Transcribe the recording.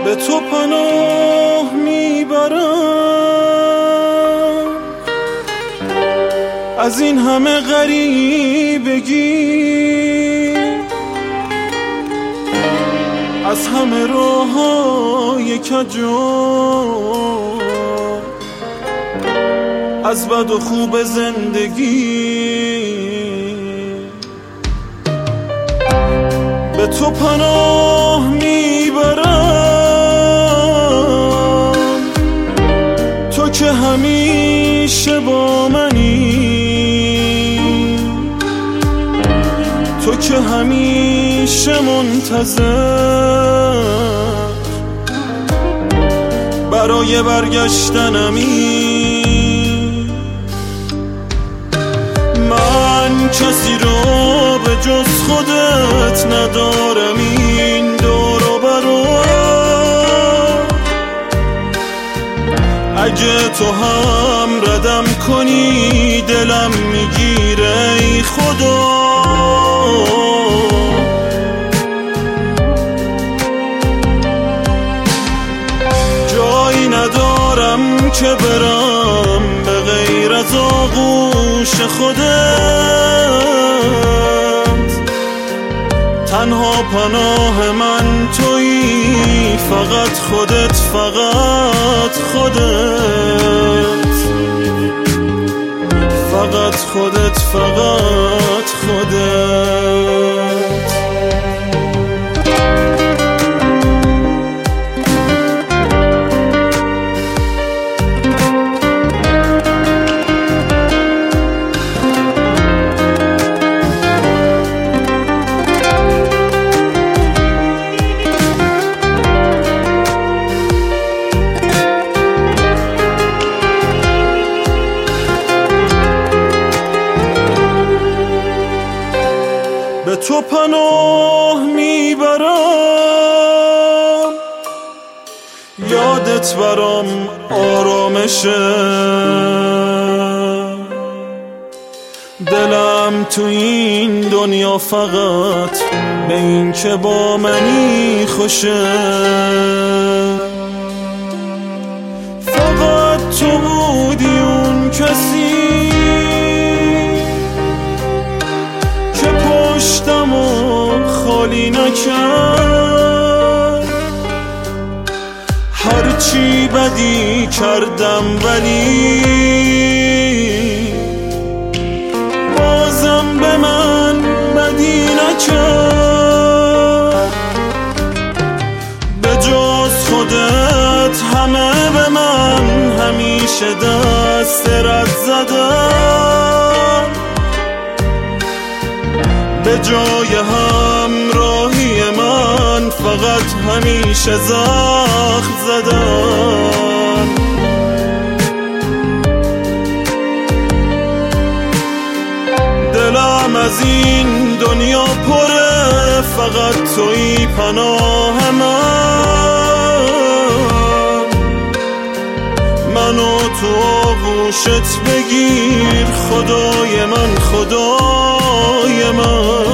به تو پناه میبرم از این همه غریبگی، از همه راه‌های کجا، از بد و خوب زندگی. به تو پناه میبرم، تو که همیشه با منی، تو که همیشه منتظر برای برگشتنمی. من کسی رو به جز خودت ندارم این دور و برا، اگه تو هم ردم کنی دلم میگیره ای خدا. جایی ندارم که برم به غیر از آغوش خودت، تنها پناه من تویی، فقط خودت، فقط خودت، فقط خودت، فقط خودت. به تو پناه میبرم، یادت برام آرامشه، دلم تو این دنیا فقط به این که با منی خوشه. فقط تو بودی اون کسی که پشتمو خالی نکرد، هرچی بدی کردم ولی بازم به من بدی نکرد. به جز خودت همه به من همیشه دست رد زدن، به جای همراهی من فقط همیشه زخم زدن. دلم از این دنیا پره، فقط تویی پناه من، منو تو آغوشت بگیر خدای من، خدای من.